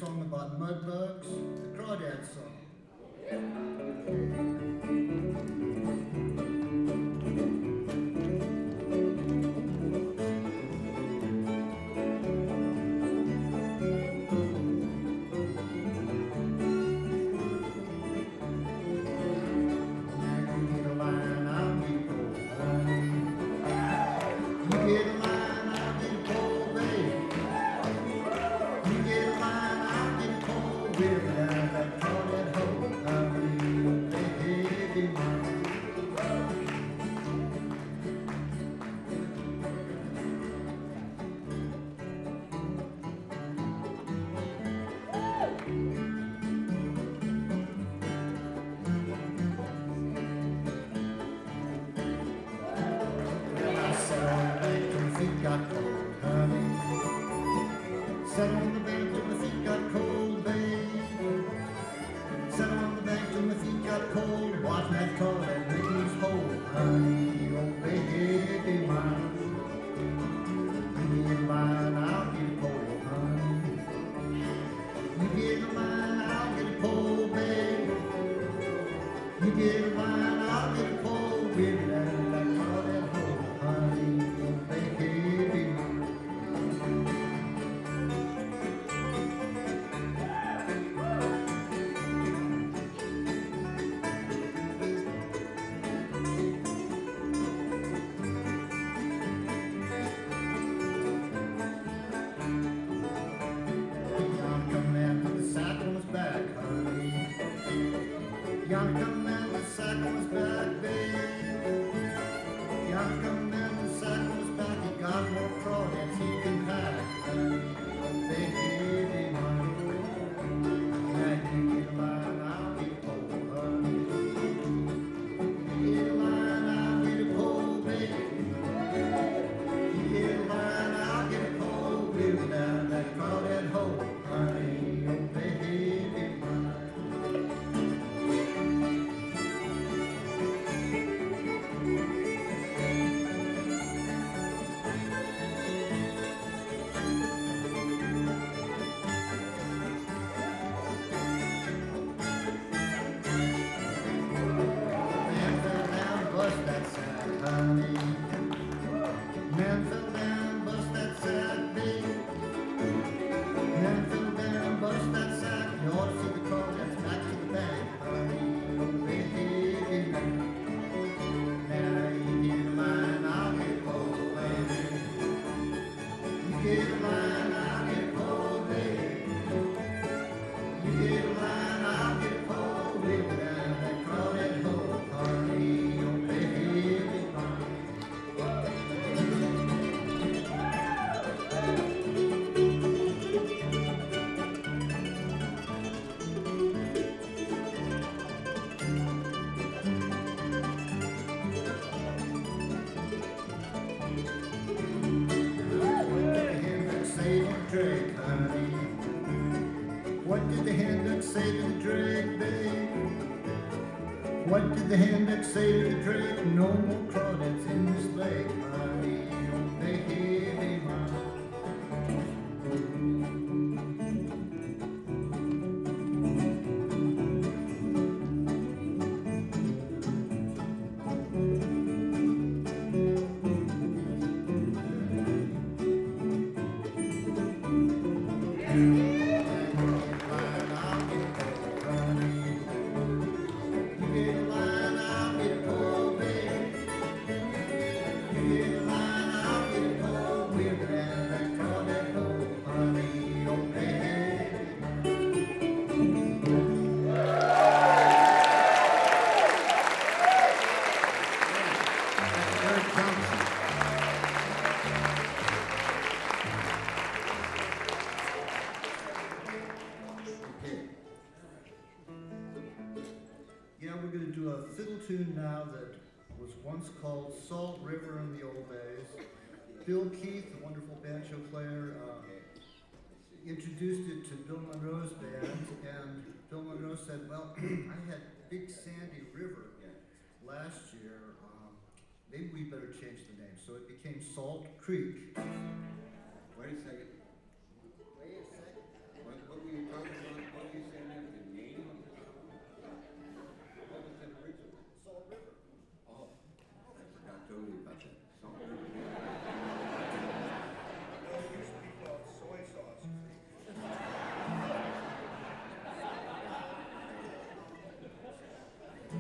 song about mud bugs, the Crawdad song. Sat on the bank till my feet got cold, babe. Sat on the bank till my feet got cold. Watching that crawdad make his hole, honey. Oh, baby, mine. You get mine, I'll get a pole, honey. You get mine, I'll get a pole, babe. You get mine, I'll get a pole, baby. That crawdad hole, honey. Oh, baby, mine. Yonder come man with a sack on his back, babe. Yonder come man with a sack on his back. He got more crawdads he can pack, honey. Oh, baby, mine. Now you get a line, I'll get a pole, honey. You get a line, I'll get a pole, baby. You get a line, I'll get a pole, baby. Down that crawdad hole, honey. Oh, baby, mine. Man fell down, bust that sack, babe. Man fell down, bust that sack. You ought to see the crawdads back to the bank, honey. Oh, baby, now you get a line, I'll get a pole, baby. You get a line, I'll get a pole, baby. You get a line, I'll get a pole, baby. Down that crawdad hole, honey. Oh, baby, mine. Drake, honey. What did the hen duck say to the drake, babe? What did the hen duck say to the drake? No more crawdads in this lake, honey. Oh, baby, mine. Yeah, we're going to do a fiddle tune now that was once called Salt River in the old days. Bill Keith, a wonderful banjo player, introduced it to Bill Monroe's band, and Bill Monroe said, well, I had Big Sandy River last year. Maybe we better change the name. So it became Salt Creek. Wait a second.